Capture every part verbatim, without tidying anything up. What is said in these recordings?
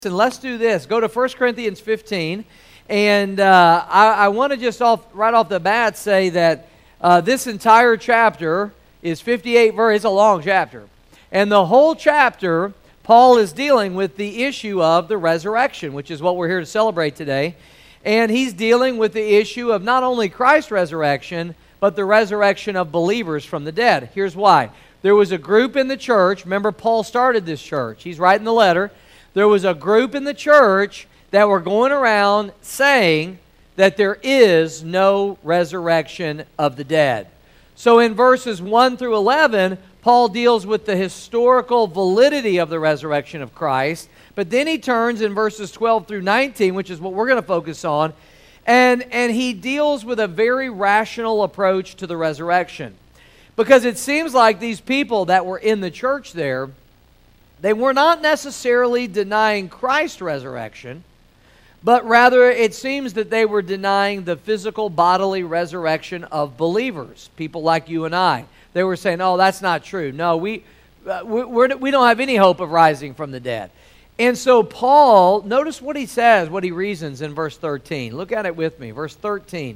And let's do this. Go to First Corinthians fifteen. And uh, I, I want to just off, right off the bat say that uh, this entire chapter is fifty-eight verses. It's a long chapter. And the whole chapter, Paul is dealing with the issue of the resurrection, which is what we're here to celebrate today. And he's dealing with the issue of not only Christ's resurrection, but the resurrection of believers from the dead. Here's why. There was a group in the church. Remember, Paul started this church. He's writing the letter. There was a group in the church that were going around saying that there is no resurrection of the dead. So in verses one through eleven, Paul deals with the historical validity of the resurrection of Christ. But then he turns in verses twelve through nineteen, which is what we're going to focus on, and, and he deals with a very rational approach to the resurrection. Because it seems like these people that were in the church there, they were not necessarily denying Christ's resurrection, but rather it seems that they were denying the physical bodily resurrection of believers, people like you and I. They were saying, oh, that's not true. No, we, uh, we're, we don't have any hope of rising from the dead. And so Paul, notice what he says, what he reasons in verse thirteen. Look at it with me, verse thirteen.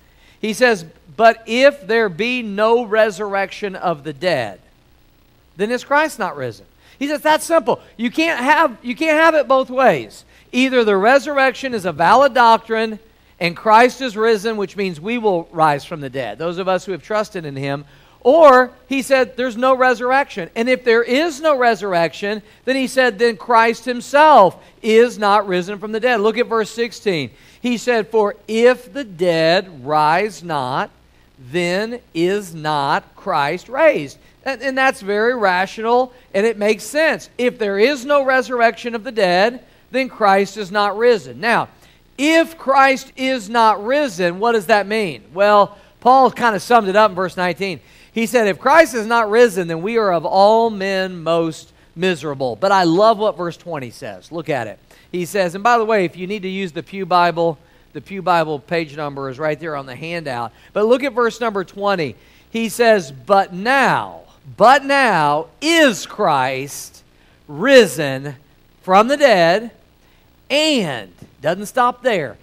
He says, but if there be no resurrection of the dead, then is Christ not risen? He says that's simple. You can't have you can't have it both ways. Either the resurrection is a valid doctrine and Christ is risen, which means we will rise from the dead, those of us who have trusted in Him, or he said there's no resurrection. And if there is no resurrection, then he said then Christ Himself is not risen from the dead. Look at verse sixteen. He said, for if the dead rise not, then is not Christ raised. And, and that's very rational, and it makes sense. If there is no resurrection of the dead, then Christ is not risen. Now, if Christ is not risen, what does that mean? Well, Paul kind of summed it up in verse nineteen. He said, if Christ is not risen, then we are of all men most miserable. But I love what verse twenty says. Look at it. He says, and by the way, if you need to use the Pew Bible, the Pew Bible page number is right there on the handout. But look at verse number twenty. He says, but now, But now is Christ risen from the dead, and, doesn't stop there,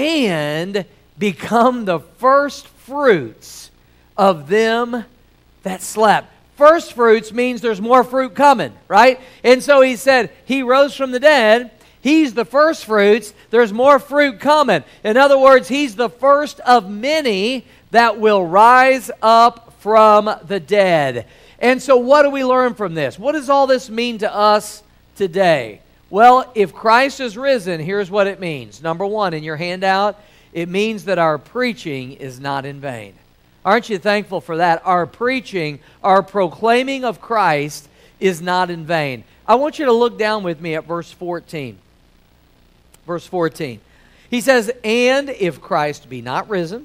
and become the first fruits of them that slept. First fruits means there's more fruit coming, right? And so he said, he rose from the dead. He's the first fruits. There's more fruit coming. In other words, he's the first of many that will rise up from the dead. And so what do we learn from this? What does all this mean to us today? Well, if Christ is risen, here's what it means. Number one, in your handout, it means that our preaching is not in vain. Aren't you thankful for that? Our preaching, our proclaiming of Christ is not in vain. I want you to look down with me at verse fourteen. Verse fourteen. He says, and if Christ be not risen,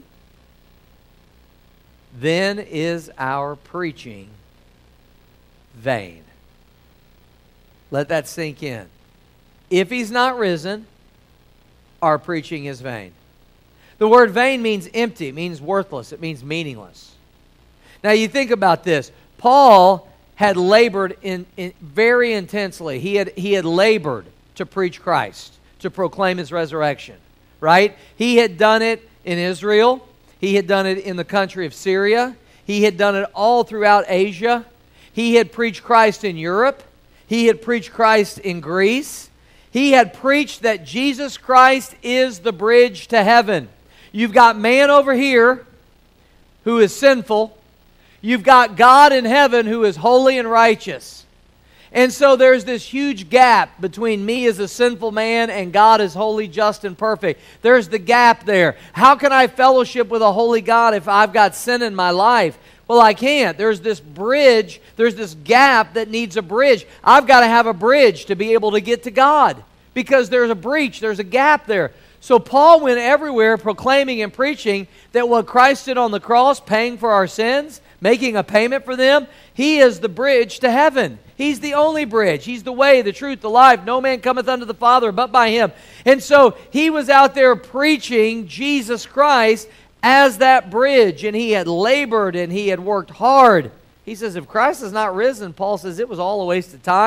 then is our preaching vain. Let that sink in. If He's not risen, our preaching is vain. The word vain means empty. It means worthless. It means meaningless. Now you think about this. Paul had labored in, in very intensely. He had, he had labored to preach Christ, to proclaim His resurrection, right? He had done it in Israel. He had done it in the country of Syria. He had done it all throughout Asia. He had preached Christ in Europe. He had preached Christ in Greece. He had preached that Jesus Christ is the bridge to heaven. You've got man over here who is sinful. You've got God in heaven who is holy and righteous. And so there's this huge gap between me as a sinful man and God as holy, just, and perfect. There's the gap there. How can I fellowship with a holy God if I've got sin in my life? Well, I can't. There's this bridge, there's this gap that needs a bridge. I've got to have a bridge to be able to get to God because there's a breach, there's a gap there. So Paul went everywhere proclaiming and preaching that what Christ did on the cross, paying for our sins, making a payment for them, He is the bridge to heaven. He's the only bridge. He's the way, the truth, the life. No man cometh unto the Father but by Him. And so he was out there preaching Jesus Christ as that bridge, and he had labored and he had worked hard. He says, if Christ is not risen, Paul says it was all a waste of time.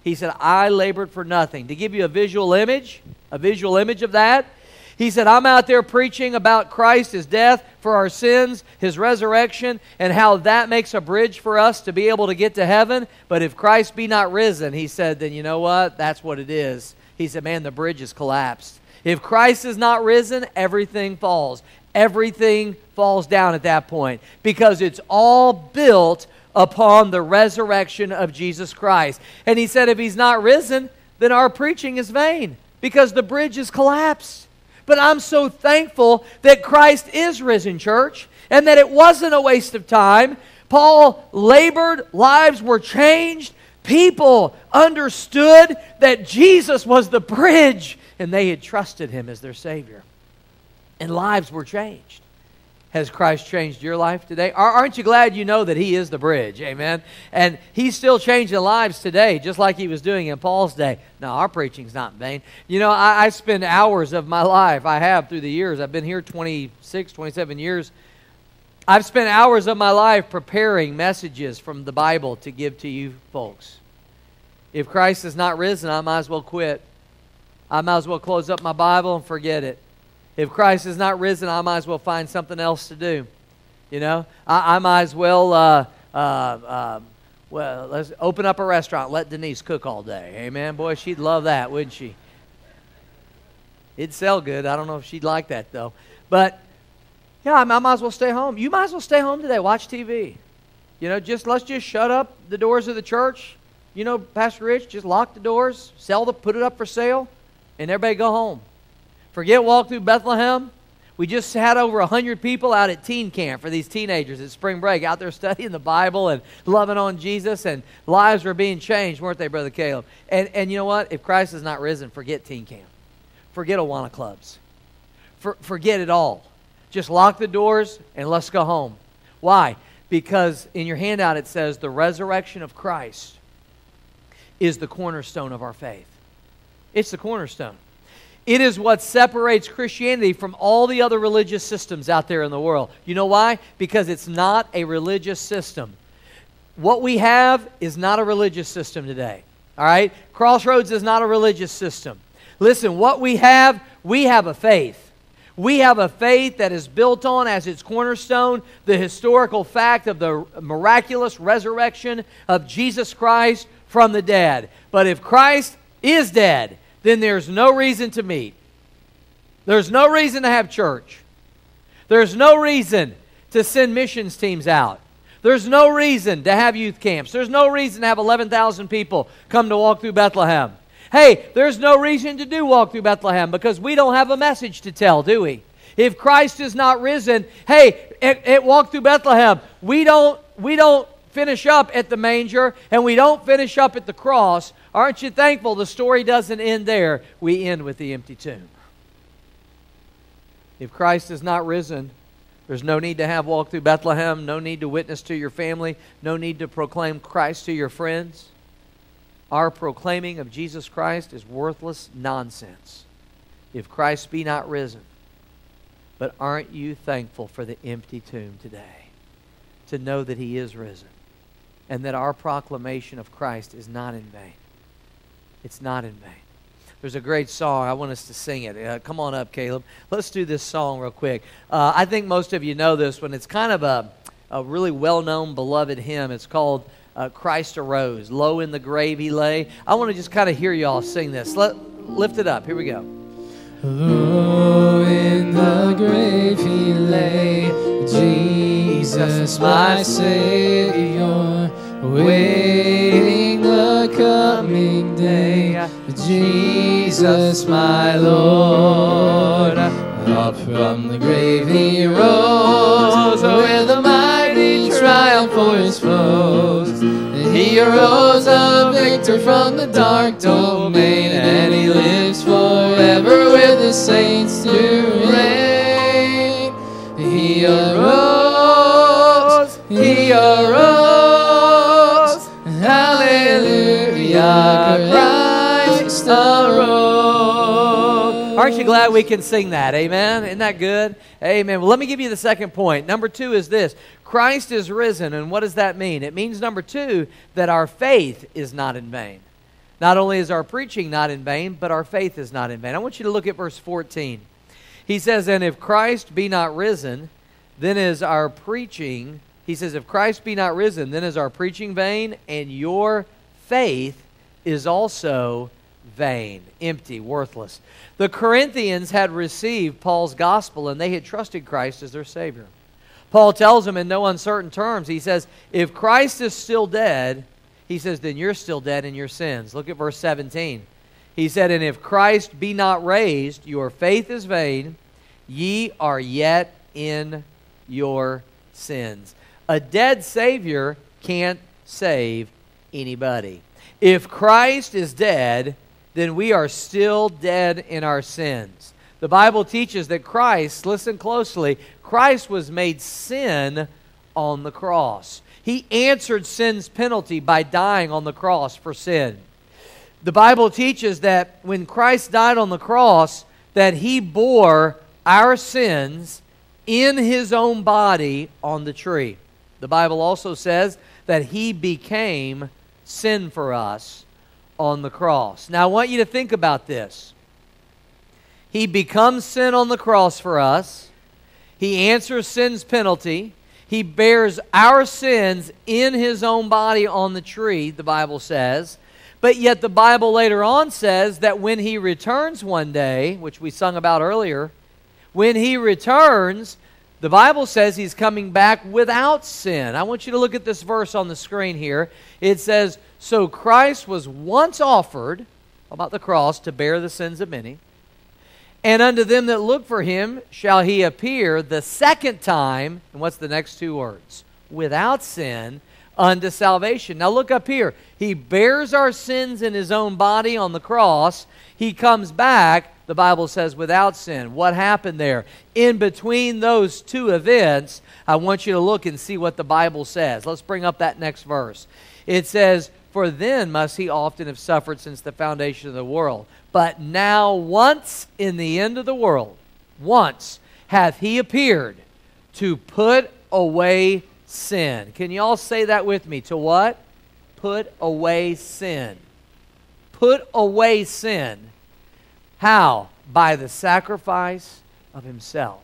He said, I labored for nothing. To give you a visual image, a visual image of that, he said, I'm out there preaching about Christ, His death for our sins, His resurrection, and how that makes a bridge for us to be able to get to heaven. But if Christ be not risen, he said, then you know what? That's what it is. He said, man, the bridge has collapsed. If Christ is not risen, everything falls. Everything falls down at that point because it's all built upon the resurrection of Jesus Christ. And he said, if He's not risen, then our preaching is vain because the bridge is collapsed. But I'm so thankful that Christ is risen, church, and that it wasn't a waste of time. Paul labored, lives were changed, people understood that Jesus was the bridge, and they had trusted Him as their Savior. And lives were changed. Has Christ changed your life today? Aren't you glad you know that He is the bridge? Amen. And He's still changing lives today, just like He was doing in Paul's day. No, our preaching's not in vain. You know, I, I spend hours of my life, I have through the years. I've been here twenty-six, twenty-seven years. I've spent hours of my life preparing messages from the Bible to give to you folks. If Christ is not risen, I might as well quit. I might as well close up my Bible and forget it. If Christ is not risen, I might as well find something else to do. You know, I, I might as well, uh, uh, uh, well, let's open up a restaurant, let Denise cook all day. Amen. Boy, she'd love that, wouldn't she? It'd sell good. I don't know if she'd like that, though. But, yeah, I, I might as well stay home. You might as well stay home today. Watch T V. You know, just let's just shut up the doors of the church. You know, Pastor Rich, just lock the doors, sell the, put it up for sale, and everybody go home. Forget Walk Through Bethlehem. We just had over one hundred people out at teen camp for these teenagers at spring break, out there studying the Bible and loving on Jesus, and lives were being changed, weren't they, Brother Caleb? And, and you know what? If Christ is not risen, forget teen camp. Forget Awana clubs. For, forget it all. Just lock the doors and let's go home. Why? Because in your handout it says the resurrection of Christ is the cornerstone of our faith. It's the cornerstone. It is what separates Christianity from all the other religious systems out there in the world. You know why? Because it's not a religious system. What we have is not a religious system today. All right? Crossroads is not a religious system. Listen, what we have, we have a faith. We have a faith that is built on as its cornerstone the historical fact of the miraculous resurrection of Jesus Christ from the dead. But if Christ is dead, then there's no reason to meet. There's no reason to have church. There's no reason to send missions teams out. There's no reason to have youth camps. There's no reason to have eleven thousand people come to Walk Through Bethlehem. Hey, there's no reason to do Walk Through Bethlehem because we don't have a message to tell, do we? If Christ is not risen, hey, at, at Walk Through Bethlehem, we don't, we don't finish up at the manger and we don't finish up at the cross. Aren't you thankful the story doesn't end there? We end with the empty tomb. If Christ is not risen, there's no need to have Walk Through Bethlehem, no need to witness to your family, no need to proclaim Christ to your friends. Our proclaiming of Jesus Christ is worthless nonsense if Christ be not risen. But aren't you thankful for the empty tomb today? To know that He is risen and that our proclamation of Christ is not in vain. It's not in vain. There's a great song. I want us to sing it. Uh, come on up, Caleb. Let's do this song real quick. Uh, I think most of you know this one. It's kind of a, a really well-known, beloved hymn. It's called uh, Christ Arose. Low in the grave He lay. I want to just kind of hear y'all sing this. Let, lift it up. Here we go. Low in the grave He lay, Jesus my Savior, waiting the coming day. Jesus my Lord, up from the grave He rose, with a mighty triumph for His foes. He arose a victor from the dark domain, and He lives forever with His saints to reign. He arose, He arose, hallelujah, Christ arose. Aren't you glad we can sing that? Amen? Isn't that good? Amen. Well, let me give you the second point. Number two is this. Christ is risen, and what does that mean? It means, number two, that our faith is not in vain. Not only is our preaching not in vain, but our faith is not in vain. I want you to look at verse fourteen. He says, and if Christ be not risen, then is our preaching, he says, if Christ be not risen, then is our preaching vain, and your faith is also vain, empty, worthless. The Corinthians had received Paul's gospel, and they had trusted Christ as their Savior. Paul tells them in no uncertain terms, he says, if Christ is still dead, he says, then you're still dead in your sins. Look at verse seventeen. He said, and if Christ be not raised, your faith is vain, ye are yet in your sins. A dead Savior can't save anybody. If Christ is dead, then we are still dead in our sins. The Bible teaches that Christ, listen closely, Christ was made sin on the cross. He answered sin's penalty by dying on the cross for sin. The Bible teaches that when Christ died on the cross, that He bore our sins in His own body on the tree. The Bible also says that He became sin for us on the cross. Now I want you to think about this. He becomes sin on the cross for us. He answers sin's penalty. He bears our sins in His own body on the tree, the Bible says. But yet the Bible later on says that when He returns one day, which we sung about earlier, when He returns, the Bible says He's coming back without sin. I want you to look at this verse on the screen here. It says, so Christ was once offered, about the cross, to bear the sins of many. And unto them that look for Him shall He appear the second time. And what's the next two words? Without sin unto salvation. Now look up here. He bears our sins in His own body on the cross. He comes back, the Bible says, without sin. What happened there? In between those two events, I want you to look and see what the Bible says. Let's bring up that next verse. It says, for then must He often have suffered since the foundation of the world. But now once in the end of the world, once hath He appeared to put away sin. Can you all say that with me? To what? Put away sin. Put away sin. How? By the sacrifice of Himself.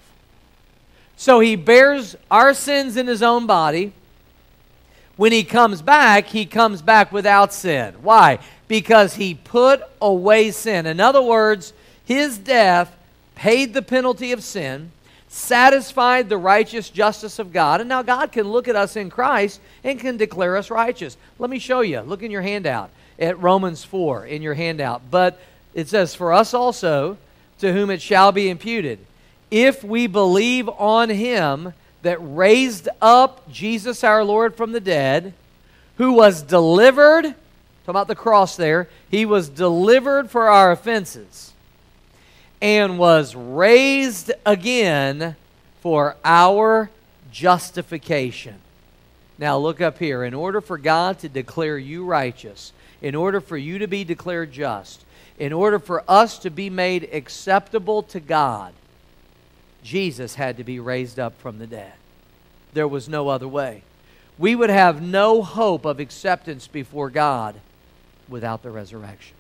So He bears our sins in His own body. When He comes back, He comes back without sin. Why? Because He put away sin. In other words, His death paid the penalty of sin, satisfied the righteous justice of God, and now God can look at us in Christ and can declare us righteous. Let me show you. Look in your handout at Romans four in your handout. But it says, for us also, to whom it shall be imputed, if we believe on Him that raised up Jesus our Lord from the dead, who was delivered, talk about the cross there, He was delivered for our offenses, and was raised again for our justification. Now look up here. In order for God to declare you righteous, in order for you to be declared just, in order for us to be made acceptable to God, Jesus had to be raised up from the dead. There was no other way. We would have no hope of acceptance before God without the resurrection.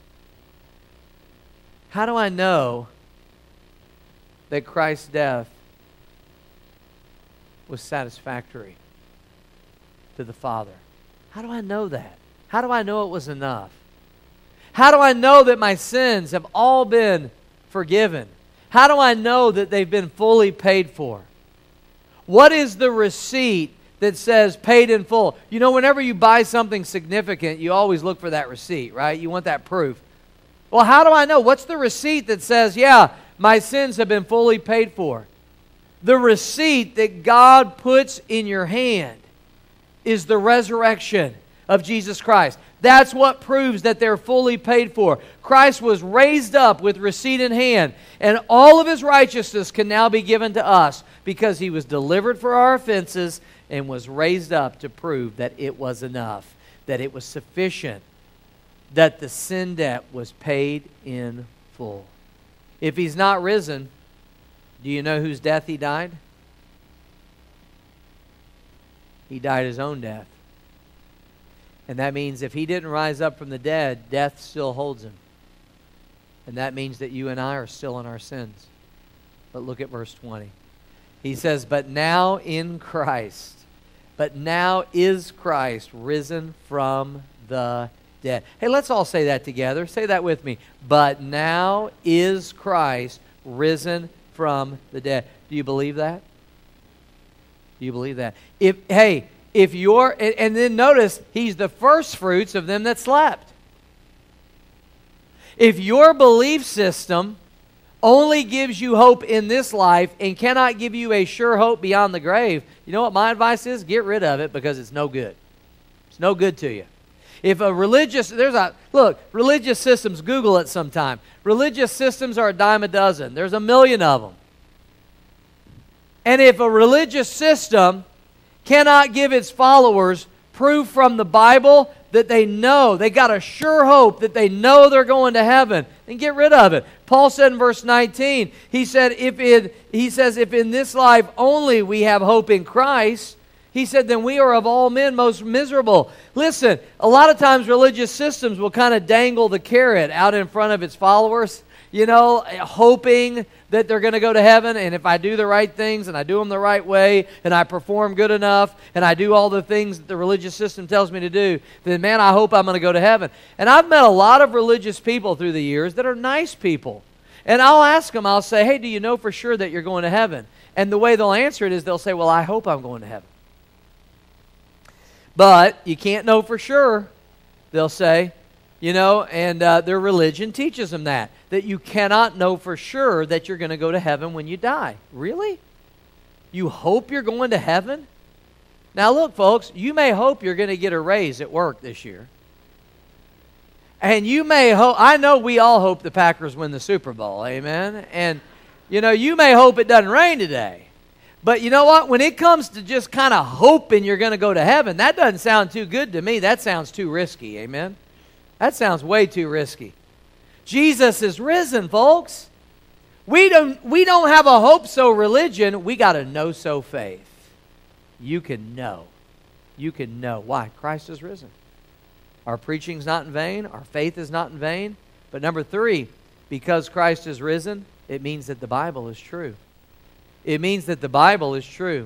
How do I know that Christ's death was satisfactory to the Father? How do I know that? How do I know it was enough? How do I know that my sins have all been forgiven? How do I know that they've been fully paid for? What is the receipt that says paid in full? You know, whenever you buy something significant, you always look for that receipt, right? You want that proof. Well, how do I know? What's the receipt that says, yeah, my sins have been fully paid for? The receipt that God puts in your hand is the resurrection of Jesus Christ. That's what proves that they're fully paid for. Christ was raised up with receipt in hand, and all of His righteousness can now be given to us because He was delivered for our offenses and was raised up to prove that it was enough, that it was sufficient, that the sin debt was paid in full. If He's not risen, do you know whose death He died? He died His own death. And that means if he didn't rise up from the dead, death still holds him. And that means that you and I are still in our sins. But look at verse twenty. He says, but now in Christ, but now is Christ risen from the dead. Hey, let's all say that together. Say that with me. But now is Christ risen from the dead. Do you believe that? Do you believe that? If hey, if you're, and, and then notice, he's the first fruits of them that slept. If your belief system only gives you hope in this life and cannot give you a sure hope beyond the grave, you know what my advice is? Get rid of it, because it's no good. It's no good to you. If a religious, there's a, look, religious systems, Google it sometime. Religious systems are a dime a dozen. There's a million of them. And if a religious system cannot give its followers proof from the Bible that they know, they got a sure hope that they know they're going to heaven, then get rid of it. Paul said in verse nineteen, he said, if it, he says, if in this life only we have hope in Christ, he said, then we are of all men most miserable. Listen, a lot of times religious systems will kind of dangle the carrot out in front of its followers, you know, hoping that they're going to go to heaven, and if I do the right things, and I do them the right way, and I perform good enough, and I do all the things that the religious system tells me to do, then man, I hope I'm going to go to heaven. And I've met a lot of religious people through the years that are nice people. And I'll ask them, I'll say, hey, do you know for sure that you're going to heaven? And the way they'll answer it is they'll say, well, I hope I'm going to heaven. But you can't know for sure, they'll say, you know, and uh, their religion teaches them that, that you cannot know for sure that you're going to go to heaven when you die. Really? You hope you're going to heaven? Now look, folks, you may hope you're going to get a raise at work this year. And you may hope, I know we all hope the Packers win the Super Bowl, amen? And, you know, you may hope it doesn't rain today. But you know what? When it comes to just kind of hoping you're going to go to heaven, that doesn't sound too good to me. That sounds too risky, amen? That sounds way too risky. Jesus is risen, folks. We don't, we don't have a hope-so religion. We got a know-so faith. You can know. You can know. Why? Christ is risen. Our preaching's not in vain. Our faith is not in vain. But number three, because Christ is risen, it means that the Bible is true. It means that the Bible is true.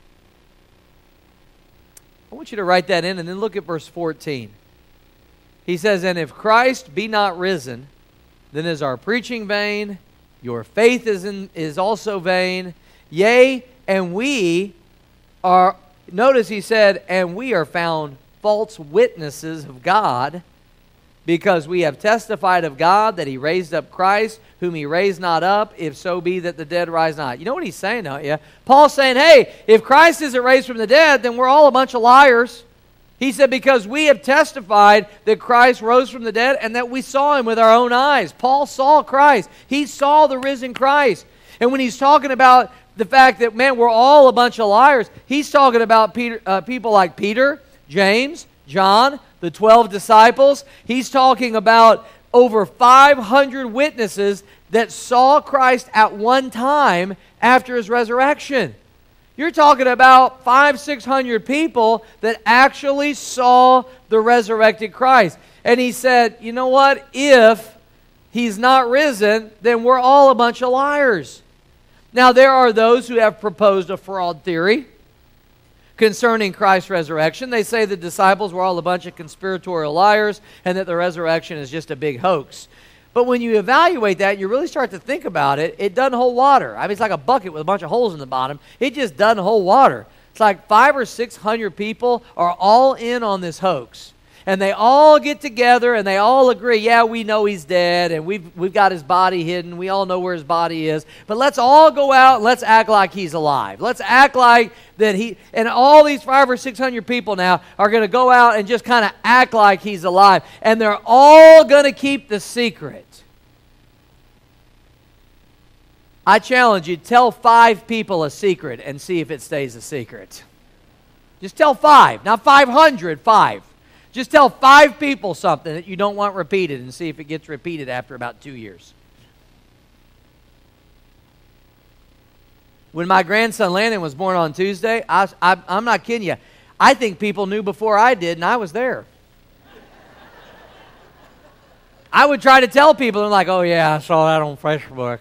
I want you to write that in and then look at verse fourteen. He says, and if Christ be not risen, then is our preaching vain, your faith is, in, is also vain. Yea, and we are, notice he said, and we are found false witnesses of God, because we have testified of God that he raised up Christ, whom he raised not up, if so be that the dead rise not. You know what he's saying, don't you? Paul's saying, hey, if Christ isn't raised from the dead, then we're all a bunch of liars. He said, because we have testified that Christ rose from the dead and that we saw him with our own eyes. Paul saw Christ. He saw the risen Christ. And when he's talking about the fact that, man, we're all a bunch of liars, he's talking about Peter, uh, people like Peter, James, John, the twelve disciples. He's talking about over five hundred witnesses that saw Christ at one time after his resurrection. You're talking about five, six hundred people that actually saw the resurrected Christ. And he said, you know what? If he's not risen, then we're all a bunch of liars. Now, there are those who have proposed a fraud theory concerning Christ's resurrection. They say the disciples were all a bunch of conspiratorial liars and that the resurrection is just a big hoax. But when you evaluate that, you really start to think about it, it doesn't hold water. I mean, it's like a bucket with a bunch of holes in the bottom. It just doesn't hold water. It's like five or six hundred people are all in on this hoax. And they all get together and they all agree, yeah, we know he's dead and we've, we've got his body hidden. We all know where his body is. But let's all go out and let's act like he's alive. Let's act like that he, and all these five or six hundred people now are going to go out and just kind of act like he's alive. And they're all going to keep the secret. I challenge you, tell five people a secret and see if it stays a secret. Just tell five, not five hundred, five. Just tell five people something that you don't want repeated and see if it gets repeated after about two years. When my grandson Landon was born on Tuesday, I, I, I'm not kidding you. I think people knew before I did, and I was there. I would try to tell people, and like, oh yeah, I saw that on Facebook.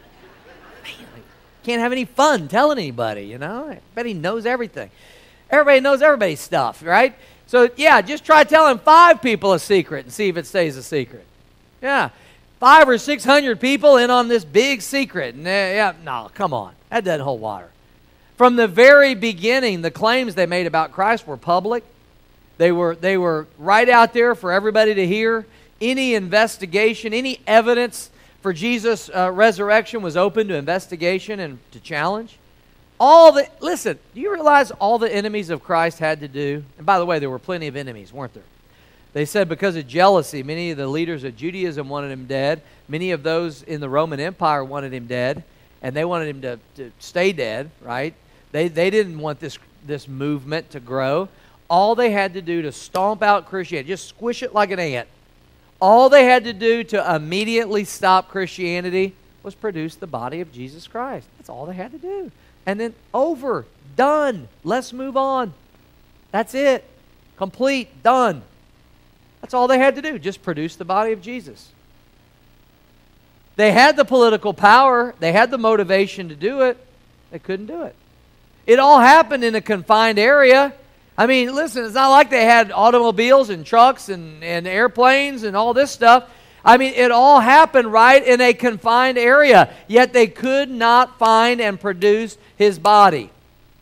Can't have any fun telling anybody, you know? Everybody knows everything. Everybody knows everybody's stuff, right? So, yeah, just try telling five people a secret and see if it stays a secret. Yeah, five or six hundred people in on this big secret. And, uh, yeah, no, come on. That doesn't hold water. From the very beginning, the claims they made about Christ were public. They were, they were right out there for everybody to hear. Any investigation, any evidence for Jesus' uh, resurrection was open to investigation and to challenge. All the, listen, do you realize all the enemies of Christ had to do? And by the way, there were plenty of enemies, weren't there? They said because of jealousy, many of the leaders of Judaism wanted him dead. Many of those in the Roman Empire wanted him dead, and they wanted him to, to stay dead, right? They, they didn't want this, this movement to grow. All they had to do to stomp out Christianity, just squish it like an ant, all they had to do to immediately stop Christianity was produce the body of Jesus Christ. That's all they had to do. And then over, done. Let's move on. That's it. Complete, done. That's all they had to do, just produce the body of Jesus. They had the political power. They had the motivation to do it. They couldn't do it. It all happened in a confined area. I mean, listen, it's not like they had automobiles and trucks and, and airplanes and all this stuff. I mean, it all happened right in a confined area, yet they could not find and produce his body.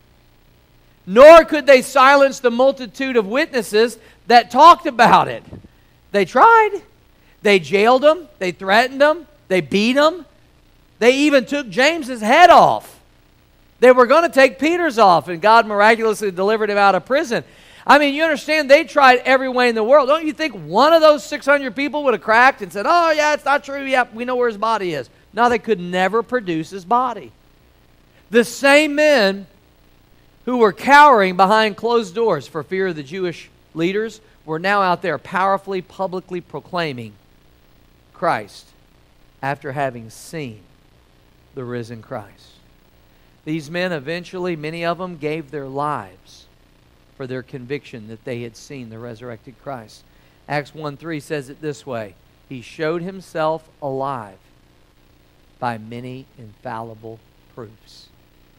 Nor could they silence the multitude of witnesses that talked about it. They tried. They jailed him. They threatened him. They beat him. They even took James's head off. They were going to take Peter's off, and God miraculously delivered him out of prison. I mean, you understand, they tried every way in the world. Don't you think one of those six hundred people would have cracked and said, oh, yeah, it's not true. Yeah, we know where his body is. No, they could never produce his body. The same men who were cowering behind closed doors for fear of the Jewish leaders were now out there powerfully, publicly proclaiming Christ after having seen the risen Christ. These men eventually, many of them, gave their lives for their conviction that they had seen the resurrected Christ. Acts one three says it this way: He showed himself alive by many infallible proofs.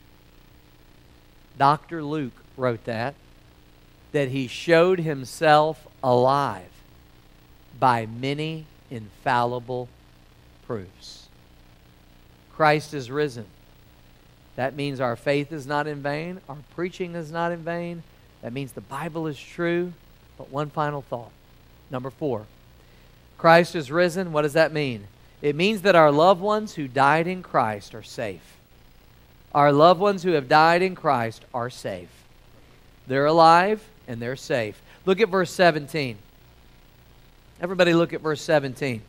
Doctor Luke wrote that, that he showed himself alive by many infallible proofs. Christ is risen. That means our faith is not in vain. Our preaching is not in vain. That means the Bible is true. But one final thought. Number four. Christ is risen. What does that mean? It means that our loved ones who died in Christ are safe. Our loved ones who have died in Christ are safe. They're alive and they're safe. Look at verse seventeen. Everybody look at verse seventeen.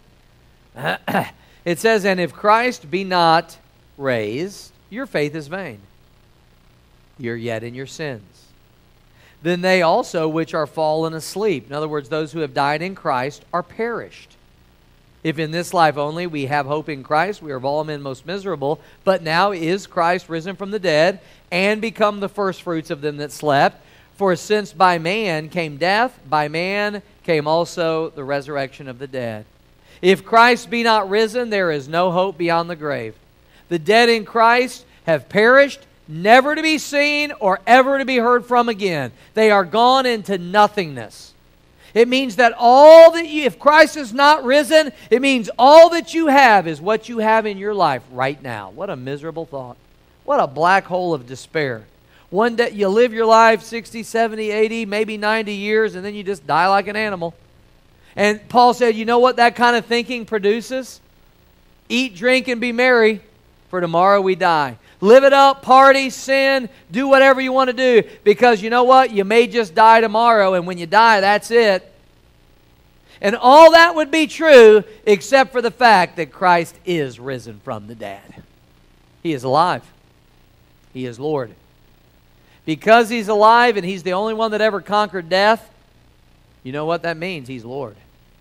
It says, and if Christ be not raised, your faith is vain. You're yet in your sins. Then they also which are fallen asleep, in other words, those who have died in Christ, are perished. If in this life only we have hope in Christ, we are of all men most miserable. But now is Christ risen from the dead, and become the firstfruits of them that slept. For since by man came death, by man came also the resurrection of the dead. If Christ be not risen, there is no hope beyond the grave. The dead in Christ have perished, never to be seen or ever to be heard from again. They are gone into nothingness. It means that all that you, if Christ is not risen, it means all that you have is what you have in your life right now. What a miserable thought. What a black hole of despair. One day you live your life sixty, seventy, eighty, maybe ninety years, and then you just die like an animal. And Paul said, you know what that kind of thinking produces? Eat, drink, and be merry, for tomorrow we die. Live it up, party, sin, do whatever you want to do, because you know what? You may just die tomorrow, and when you die, that's it. And all that would be true except for the fact that Christ is risen from the dead. He is alive. He is Lord. Because He's alive and He's the only one that ever conquered death, you know what that means? He's Lord.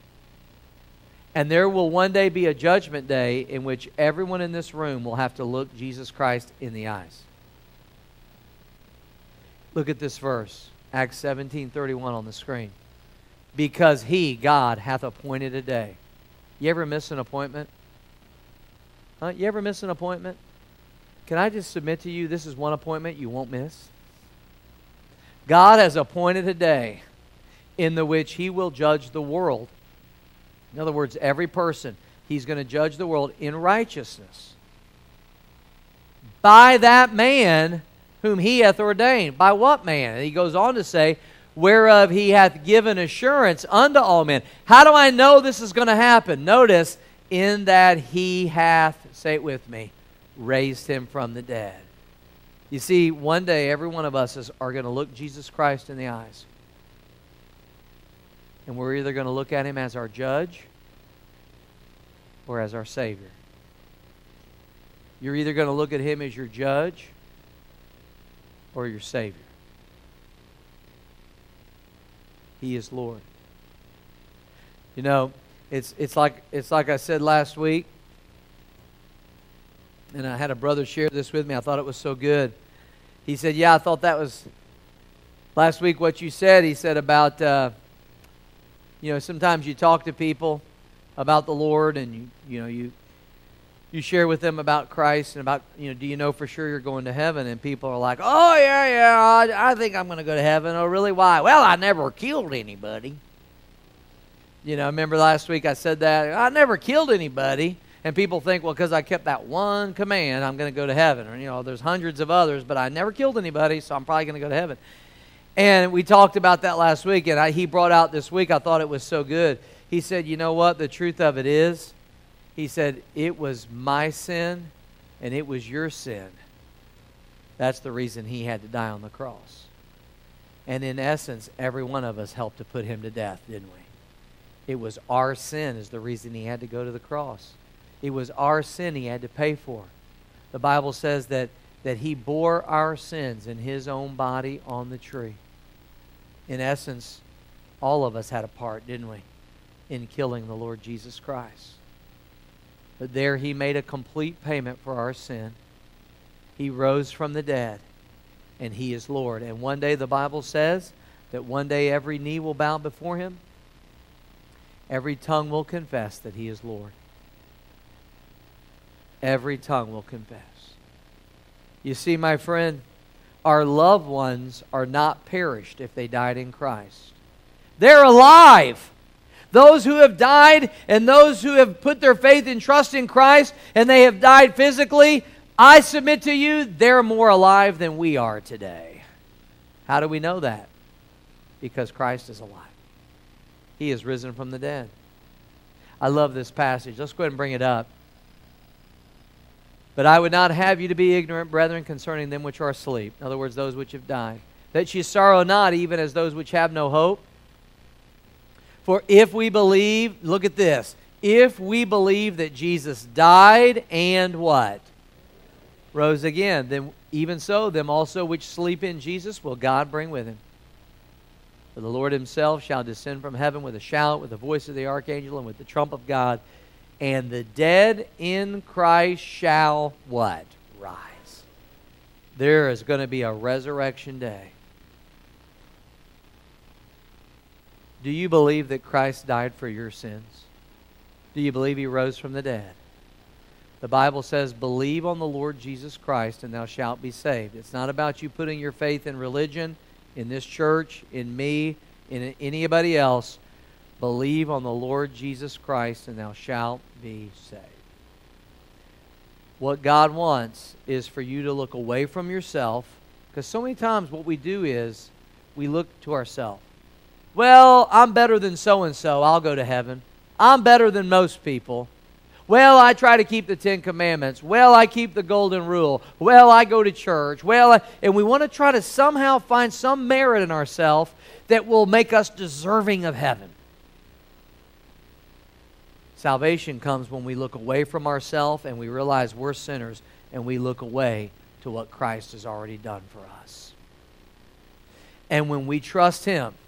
And there will one day be a judgment day in which everyone in this room will have to look Jesus Christ in the eyes. Look at this verse, Acts seventeen thirty-one on the screen. Because He, God, hath appointed a day You ever miss an appointment? Huh? You ever miss an appointment? Can I just submit to you, this is one appointment you won't miss? God has appointed a day in the which He will judge the world. In other words, every person, He's going to judge the world in righteousness by that man whom He hath ordained. By what man? And He goes on to say, whereof He hath given assurance unto all men. How do I know this is going to happen? Notice, in that He hath, say it with me, raised Him from the dead. You see, one day every one of us is, are going to look Jesus Christ in the eyes. And we're either going to look at Him as our judge or as our Savior. You're either going to look at Him as your judge or your Savior. He is Lord. You know, it's it's like it's like I said last week, and I had a brother share this with me. I thought it was so good. He said, yeah, I thought that was last week what you said. He said about, uh, you know, sometimes you talk to people about the Lord, and you you know you you share with them about Christ and about, you know, do you know for sure you're going to heaven? And people are like, oh, yeah, yeah, I, I think I'm going to go to heaven. Oh, really? Why? Well, I never killed anybody. You know, remember last week I said that? I never killed anybody. And people think, well, because I kept that one command, I'm going to go to heaven. Or, you know, there's hundreds of others, but I never killed anybody, so I'm probably going to go to heaven. And we talked about that last week, and I, he brought out this week, I thought it was so good. He said, you know what? The truth of it is, he said, it was my sin and it was your sin. That's the reason He had to die on the cross. And in essence, every one of us helped to put Him to death, didn't we? It was our sin is the reason He had to go to the cross. It was our sin He had to pay for. The Bible says that, that He bore our sins in His own body on the tree. In essence, all of us had a part, didn't we, in killing the Lord Jesus Christ. But there He made a complete payment for our sin. He rose from the dead, and He is Lord. And one day the Bible says that one day every knee will bow before Him. Every tongue will confess that He is Lord. Every tongue will confess. You see, my friend, our loved ones are not perished if they died in Christ. They're alive. Those who have died and those who have put their faith and trust in Christ and they have died physically, I submit to you, they're more alive than we are today. How do we know that? Because Christ is alive. He is risen from the dead. I love this passage. Let's go ahead and bring it up. But I would not have you to be ignorant, brethren, concerning them which are asleep. In other words, those which have died. That ye sorrow not, even as those which have no hope. For if we believe, look at this. If we believe that Jesus died and what? Rose again. Then even so, them also which sleep in Jesus will God bring with Him. For the Lord Himself shall descend from heaven with a shout, with the voice of the archangel, and with the trump of God. And the dead in Christ shall what? Rise. There is going to be a resurrection day. Do you believe that Christ died for your sins? Do you believe He rose from the dead? The Bible says, believe on the Lord Jesus Christ and thou shalt be saved. It's not about you putting your faith in religion, in this church, in me, in anybody else. Believe on the Lord Jesus Christ and thou shalt be saved. What God wants is for you to look away from yourself, because so many times what we do is we look to ourselves. Well, I'm better than so-and-so, I'll go to heaven. I'm better than most people. Well, I try to keep the Ten Commandments. Well, I keep the Golden Rule. Well, I go to church. Well, I, and we want to try to somehow find some merit in ourselves that will make us deserving of heaven. Salvation comes when we look away from ourselves and we realize we're sinners and we look away to what Christ has already done for us. And when we trust Him,